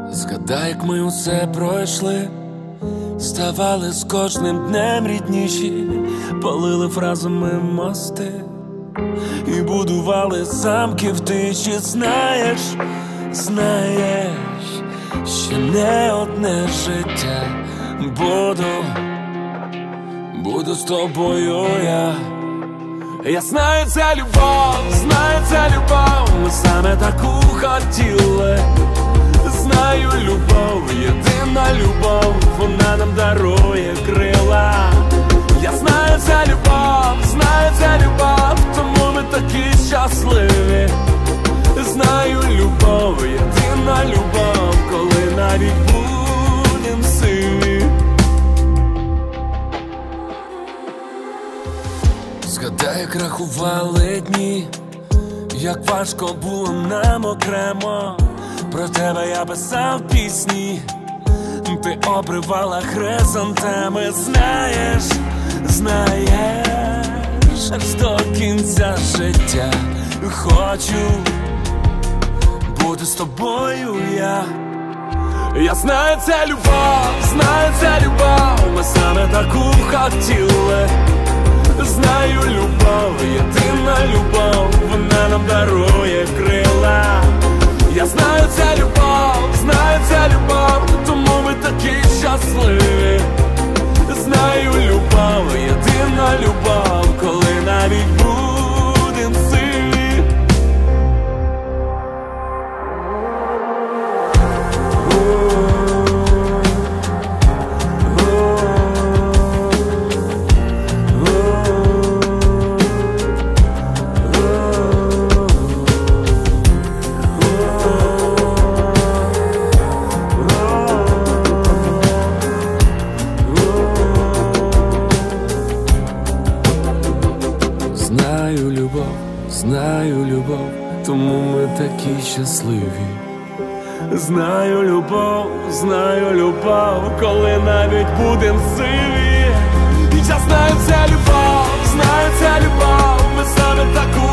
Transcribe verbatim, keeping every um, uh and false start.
Згадай, як ми усе пройшли, ставали з кожним днем рідніші, палили фразами мости і будували замки в тиші. Знаєш, знаєш, ще не одне життя буду, буду з тобою я. Я знаю, це любов, знаю, це любов, ми саме таку хотіли. Знаю, любов, єдина любов, вона нам дарує крила. Я знаю, це любов, знаю, це любов, тому ми такі щасливі. Знаю, любов, єдина любов, коли навіть будем сиві. Згадай, як рахували дні, як важко було нам окремо. Про тебе я писав пісні, ти обривала хризантеми. Знаєш, знаєш, аж до кінця життя хочу бути з тобою я. Я знаю, це любов, знаю, це любов, ми саме таку хотіли. Знаю, любов, єдина любов, вона нам дарує крила. Я знаю, це любов, знаю, це любов, тому ми такі щасливі. Знаю, любов, єдина любов, коли навіть будем сиві. Знаю, любов, знаю, любов, тому ми такі щасливі. Знаю, любов, знаю, любов, коли навіть будем сиві. Я знаю, це любов, знаю, це любов, ми саме таку